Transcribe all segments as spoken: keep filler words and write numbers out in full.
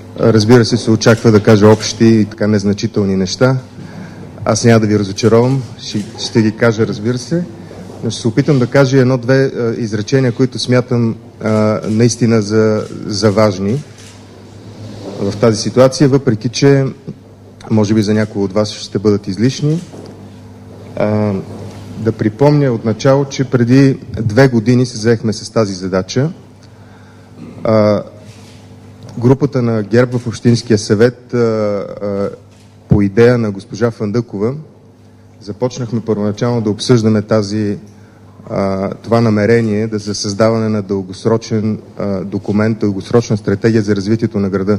Разбира се, се очаква да кажа общи и така незначителни неща. Аз няма да ви разочаровам, ще, ще ги кажа, разбира се, но ще се опитам да кажа едно-две а, изречения, които смятам а, наистина за, за важни в тази ситуация, въпреки че може би за някои от вас ще бъдат излишни. А, да припомня отначало, че преди две години се заехме с тази задача. А, групата на ГЕРБ в Общинския съвет а, а, по идея на госпожа Фандъкова започнахме първоначално да обсъждаме тази, а, това намерение да за създаване на дългосрочен а, документ, дългосрочна стратегия за развитието на града.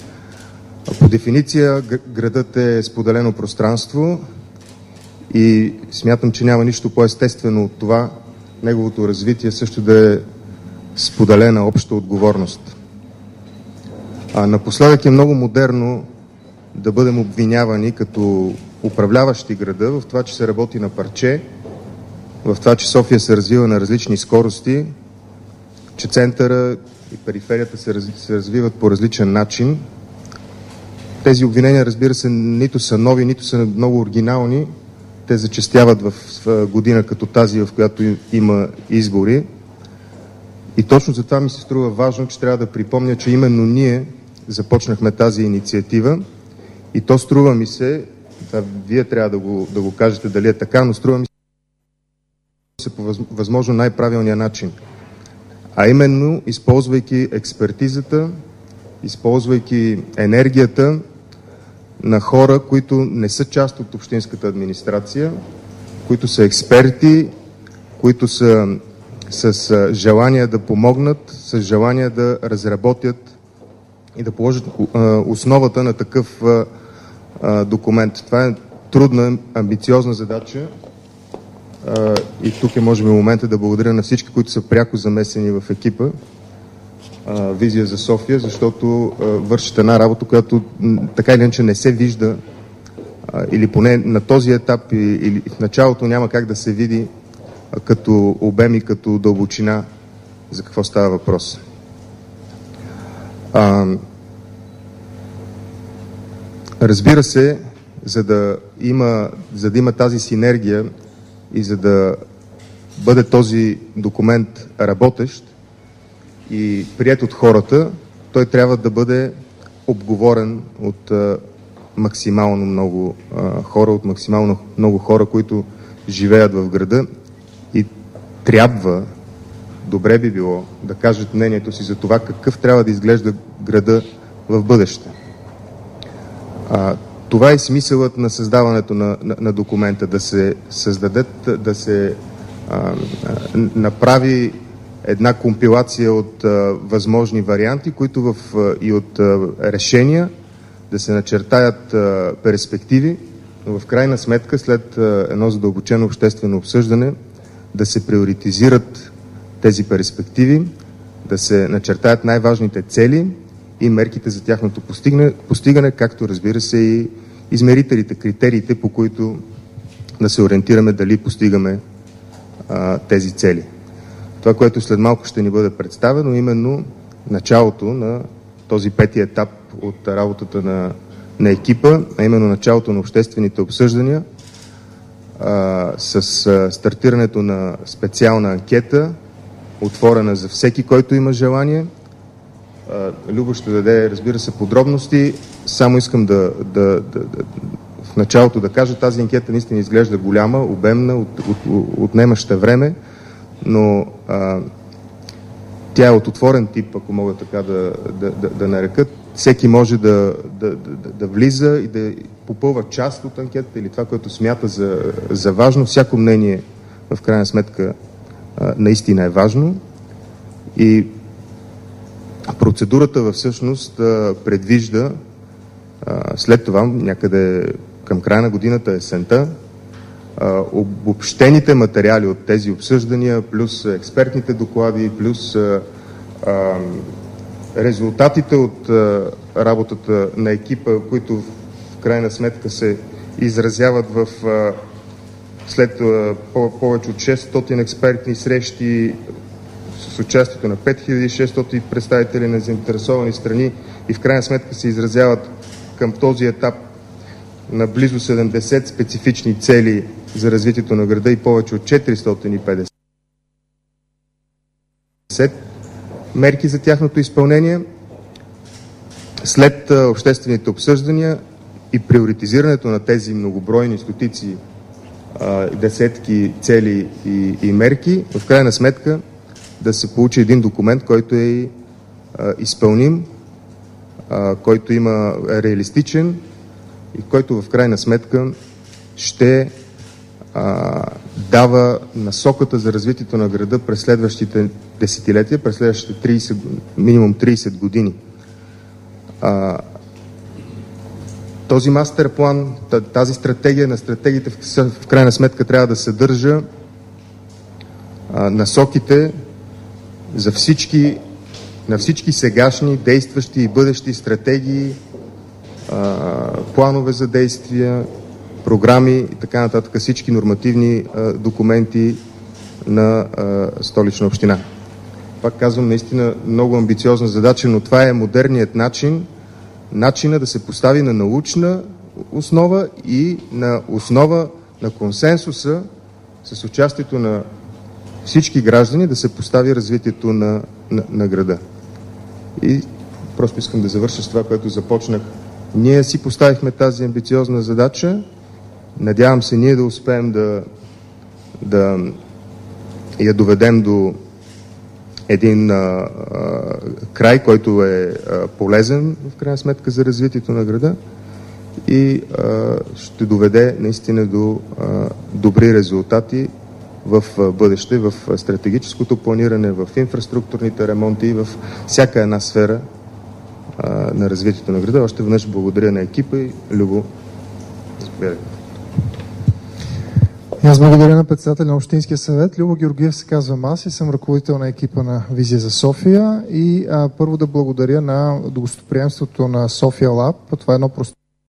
По дефиниция градът е споделено пространство и смятам, че няма нищо по-естествено от това неговото развитие също да е споделена обща отговорност. А напоследък е много модерно да бъдем обвинявани като управляващи града в това, че се работи на парче, в това, че София се развива на различни скорости, че центъра и периферията се, раз... се развиват по различен начин. Тези обвинения, разбира се, нито са нови, нито са много оригинални. Те зачестяват в година като тази, в която има избори. И точно за това ми се струва важно, че трябва да припомня, че именно ние започнахме тази инициатива и то струва ми се, да, вие трябва да го, да го кажете дали е така, но струва ми се по възможно най-правилния начин. А именно, използвайки експертизата, използвайки енергията на хора, които не са част от общинската администрация, които са експерти, които са с желание да помогнат, с желание да разработят и да положат основата на такъв документ. Това е трудна, амбициозна задача и тук е, може би, момента да благодаря на всички, които са пряко замесени в екипа Визия за София, защото вършат една работа, която така или иначе не се вижда или поне на този етап или в началото няма как да се види като обем и като дълбочина за какво става въпрос. А, разбира се, за да има, за да има тази синергия и за да бъде този документ работещ и приет от хората, той трябва да бъде обговорен от а, максимално много а, хора, от максимално много хора, които живеят в града и трябва, добре би било, да кажат мнението си за това какъв трябва да изглежда града в бъдеще. А, това е смисълът на създаването на, на, на документа, да се създадат, да се а, а, направи една компилация от а, възможни варианти, които в, а, и от а, решения, да се начертаят а, перспективи, но в крайна сметка след а, едно задълбочено обществено обсъждане да се приоритизират тези перспективи, да се начертаят най-важните цели и мерките за тяхното постигане, постигане, както разбира се и измерителите, критериите, по които да се ориентираме дали постигаме а, тези цели. Това, което след малко ще ни бъде представено, именно началото на този пети етап от работата на, на екипа, а именно началото на обществените обсъждания а, с а, стартирането на специална анкета, отворена за всеки, който има желание. А, Любо ще даде, разбира се, подробности. Само искам да, да, да, да в началото да кажа, тази анкета наистина изглежда голяма, обемна, от, от, от, отнемаща време, но а, тя е от отворен тип, ако мога така да, да, да, да нарекат. Всеки може да, да, да, да влиза и да попълва част от анкетата или това, което смята за, за важно. Всяко мнение, в крайна сметка, а, наистина е важно. И процедурата всъщност а, предвижда а, след това, някъде към края на годината, есента, обобщените материали от тези обсъждания, плюс експертните доклади, плюс а, а, резултатите от а, работата на екипа, които в крайна сметка се изразяват в а, след а, по- повече от шестстотин експертни срещи с с участието на пет хиляди и шестстотин представители на заинтересовани страни и в крайна сметка се изразяват към този етап на близо седемдесет специфични цели за развитието на града и повече от четиристотин и петдесет мерки за тяхното изпълнение. След обществените обсъждания и приоритизирането на тези многобройни стотици десетки цели и, и мерки, в крайна сметка да се получи един документ, който е а, изпълним, а, който има е реалистичен и който в крайна сметка ще а, дава насоката за развитието на града през следващите десетилетия, през следващите трийсет, минимум трийсет години. А, този мастер план, тази стратегия на стратегиите в, в крайна сметка трябва да съдържа а, насоките за всички, на всички сегашни, действащи и бъдещи стратегии, а, планове за действия, програми и така нататък, всички нормативни а, документи на а, Столична община. Пак казвам, наистина много амбициозна задача, но това е модерният начин, начина да се постави на научна основа и на основа на консенсуса с участието на всички граждани да се постави развитието на, на, на града. И просто искам да завърша с това, което започнах. Ние си поставихме тази амбициозна задача. Надявам се ние да успеем да, да я доведем до един а, а, край, който е а, полезен в крайна сметка за развитието на града и а, ще доведе наистина до а, добри резултати в а, бъдеще, в а, стратегическото планиране, в инфраструктурните ремонти и в всяка една сфера а, на развитието на града. Още веднъж благодаря на екипа и Любо. Заповядайте. Аз благодаря на председателя на Общинския съвет. Любо Георгиев се казвам аз и съм ръководител на екипа на Визия за София. И а, първо да благодаря на гостоприемството на София Лаб. Това е едно просто